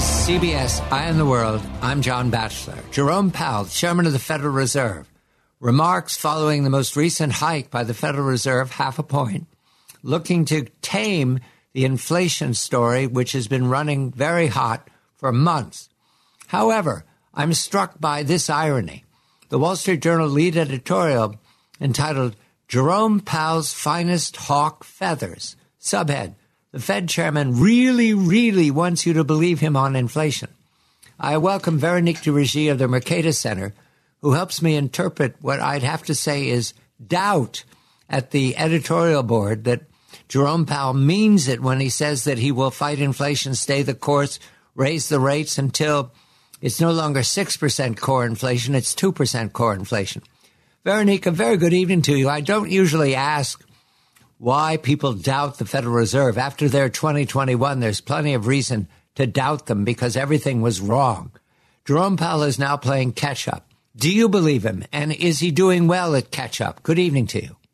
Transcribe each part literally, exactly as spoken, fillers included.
is C B S Eye on the World. I'm John Batchelor. Jerome Powell, chairman of the Federal Reserve, remarks following the most recent hike by the Federal Reserve, half a point, looking to tame the inflation story, which has been running very hot for months. However, I'm struck by this irony. The Wall Street Journal lead editorial entitled Jerome Powell's Finest Hawk Feathers. Subhead, the Fed chairman really, really wants you to believe him on inflation. I welcome Veronique Durégy of the Mercatus Center, who helps me interpret what I'd have to say is doubt at the editorial board that Jerome Powell means it when he says that he will fight inflation, stay the course, raise the rates until it's no longer six percent core inflation, it's two percent core inflation. Veronique, a very good evening to you. I don't usually ask why people doubt the Federal Reserve. After their twenty twenty-one, there's plenty of reason to doubt them because everything was wrong. Jerome Powell is now playing catch-up. Do you believe him? And is he doing well at catch-up? Good evening to you.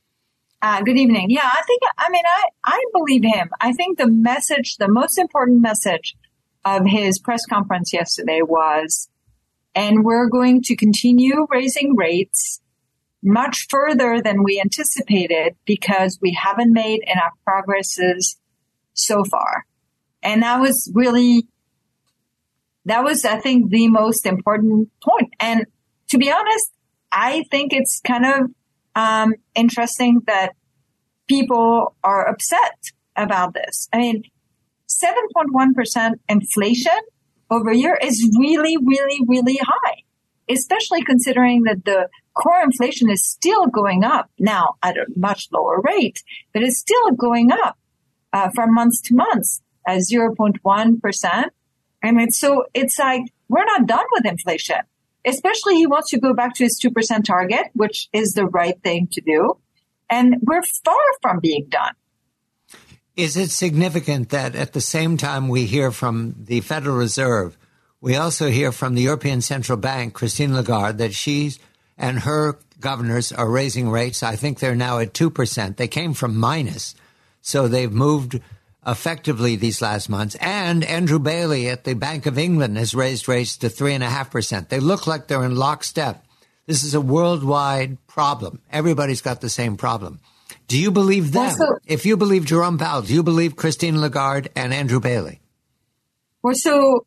Uh, good evening. Yeah, I think, I mean, I, I believe him. I think the message, the most important message of his press conference yesterday was, and we're going to continue raising rates much further than we anticipated because we haven't made enough progresses so far. And that was really, that was, I think, the most important point. And to be honest, I think it's kind of um, interesting that people are upset about this. I mean, seven point one percent inflation over year is really, really, really high, especially considering that the core inflation is still going up now at a much lower rate, but it's still going up uh, from month to month at zero point one percent. I mean, so it's like we're not done with inflation, especially he wants to go back to his two percent target, which is the right thing to do. And we're far from being done. Is it significant that at the same time we hear from the Federal Reserve, we also hear from the European Central Bank, Christine Lagarde, that she's and her governors are raising rates? I think they're now at two percent. They came from minus, so they've moved effectively these last months. And Andrew Bailey at the Bank of England has raised rates to three point five percent. They look like they're in lockstep. This is a worldwide problem. Everybody's got the same problem. Do you believe them? Also, if you believe Jerome Powell, do you believe Christine Lagarde and Andrew Bailey? Well, so,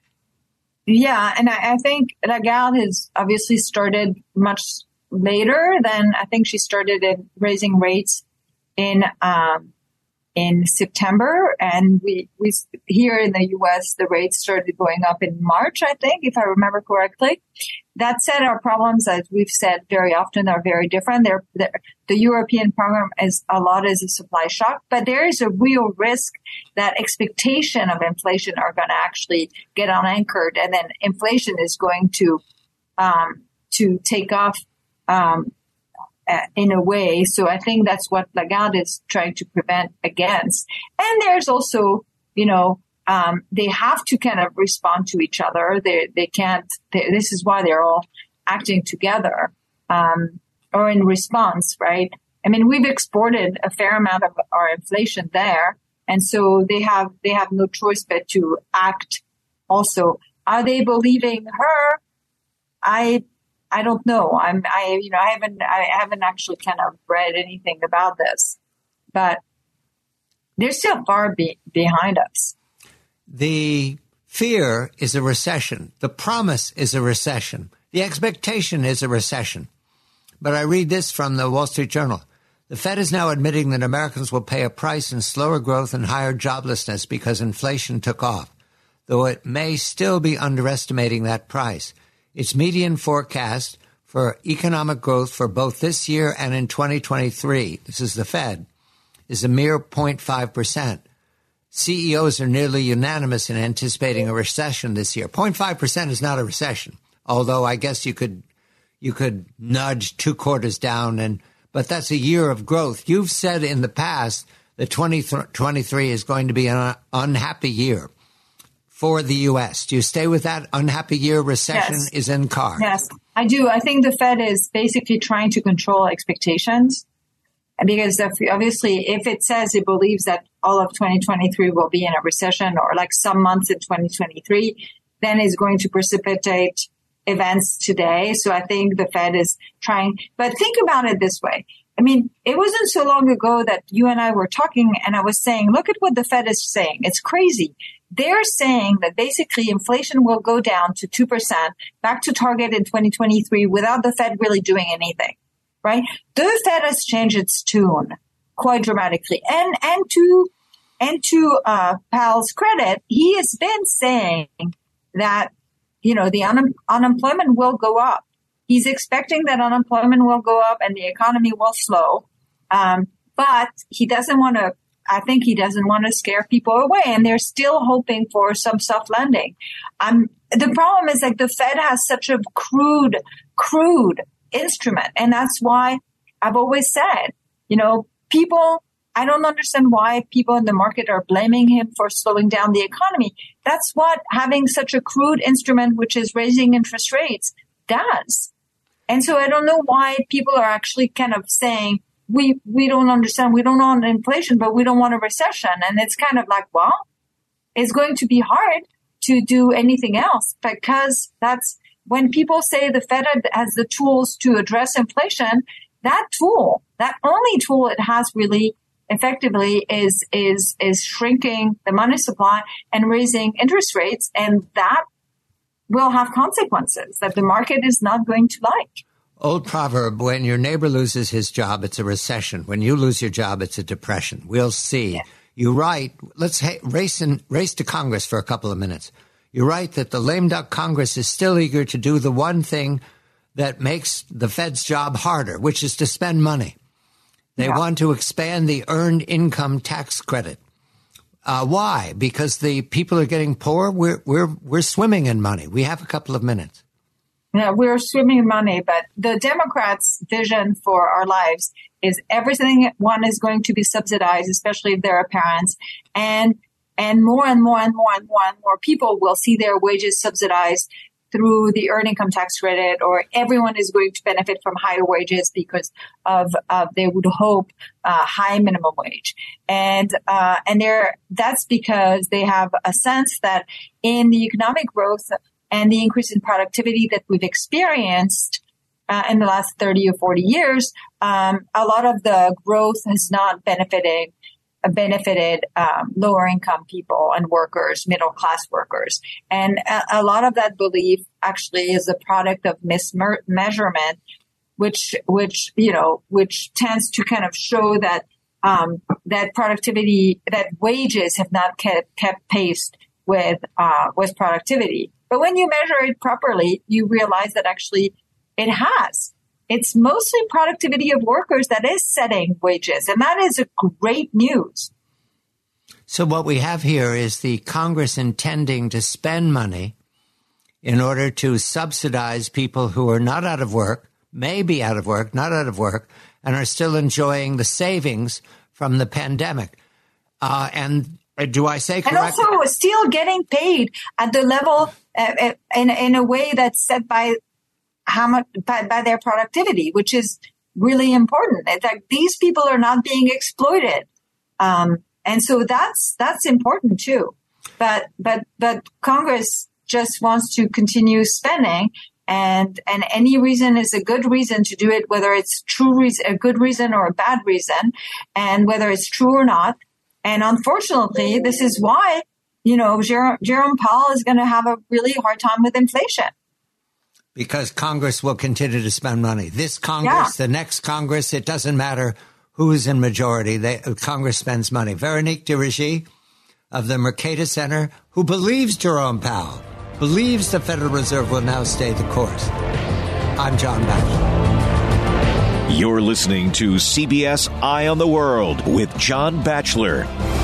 yeah, and I, I think Lagarde has obviously started much later than I think she started in raising rates in um, in September, and we we here in the U S the rates started going up in March, I think, if I remember correctly. That said, our problems, as we've said very often, are very different. They're, they're, the European program is a lot is a supply shock, but there is a real risk that expectation of inflation are going to actually get unanchored, and then inflation is going to um, to take off um, in a way. So I think that's what Lagarde is trying to prevent against. And there's also, you know, Um, they have to kind of respond to each other. They they can't. They, this is why they're all acting together um, or in response, right? I mean, we've exported a fair amount of our inflation there, and so they have they have no choice but to act. Also, are they believing her? I I don't know. I'm I you know I haven't I haven't actually kind of read anything about this, but they're still far be, behind us. The fear is a recession. The promise is a recession. The expectation is a recession. But I read this from the Wall Street Journal. The Fed is now admitting that Americans will pay a price in slower growth and higher joblessness because inflation took off, though it may still be underestimating that price. Its median forecast for economic growth for both this year and in twenty twenty-three, this is the Fed, is a mere zero point five percent. C E Os are nearly unanimous in anticipating a recession this year. zero point five percent is not a recession, although I guess you could you could nudge two quarters down, and but that's a year of growth. You've said in the past that twenty twenty-three is going to be an unhappy year for the U S. Do you stay with that? Unhappy year, recession Yes. is in cards. Yes, I do. I think the Fed is basically trying to control expectations. Because obviously, if it says it believes that all of twenty twenty-three will be in a recession or like some months in twenty twenty-three, then it's going to precipitate events today. So I think the Fed is trying. But think about it this way. I mean, it wasn't so long ago that you and I were talking and I was saying, look at what the Fed is saying. It's crazy. They're saying that basically inflation will go down to two percent back to target in twenty twenty-three without the Fed really doing anything. Right? The Fed has changed its tune quite dramatically. And, and to, and to, uh, Powell's credit, he has been saying that, you know, the un- unemployment will go up. He's expecting that unemployment will go up and the economy will slow. Um, but he doesn't want to, I think he doesn't want to scare people away. And they're still hoping for some soft landing. Um, the problem is like the Fed has such a crude, crude instrument. And that's why I've always said, you know, people, I don't understand why people in the market are blaming him for slowing down the economy. That's what having such a crude instrument, which is raising interest rates, does. And so I don't know why people are actually kind of saying, we, we don't understand. We don't want inflation, but we don't want a recession. And it's kind of like, well, it's going to be hard to do anything else because that's, when people say the Fed has the tools to address inflation, that tool, that only tool it has really effectively is, is, is shrinking the money supply and raising interest rates. And that will have consequences that the market is not going to like. Old proverb, when your neighbor loses his job, it's a recession. When you lose your job, it's a depression. We'll see. Yeah. You write, let's ha- race, in, race to Congress for a couple of minutes. You're right that the lame duck Congress is still eager to do the one thing that makes the Fed's job harder, which is to spend money. They yeah. want to expand the earned income tax credit. Uh, why? Because the people are getting poor. We're we're we're swimming in money. We have a couple of minutes. Yeah, we're swimming in money, but the Democrats' vision for our lives is everything one is going to be subsidized, especially if there are parents, and And more and more and more and more and more people will see their wages subsidized through the earned income tax credit, or everyone is going to benefit from higher wages because of, uh, they would hope, uh, high minimum wage. And, uh, and they're, that's because they have a sense that in the economic growth and the increase in productivity that we've experienced, uh, in the last thirty or forty years, um, a lot of the growth has not benefited benefited um, lower income people and workers, middle class workers. And a, a lot of that belief actually is a product of mismeasurement, which, which, you know, which tends to kind of show that, um, that productivity, that wages have not kept, kept pace with, uh, with productivity. But when you measure it properly, you realize that actually it has. It's mostly productivity of workers that is setting wages, and that is a great news. So what we have here is the Congress intending to spend money in order to subsidize people who are not out of work, may be out of work, not out of work, and are still enjoying the savings from the pandemic. Uh, and do I say correct? And also still getting paid at the level uh, in, in a way that's set by how much by, by their productivity, which is really important. In fact, these people are not being exploited. Um, and so that's, that's important too. But, but, but Congress just wants to continue spending, and, and any reason is a good reason to do it, whether it's true reason, a good reason or a bad reason, and whether it's true or not. And unfortunately, this is why, you know, Jer- Jerome Powell is going to have a really hard time with inflation. Because Congress will continue to spend money. This Congress, yeah. the next Congress, it doesn't matter who is in majority. They, Congress spends money. Veronique de Rigy of the Mercatus Center, who believes Jerome Powell, believes the Federal Reserve will now stay the course. I'm John Batchelor. You're listening to C B S Eye on the World with John Batchelor.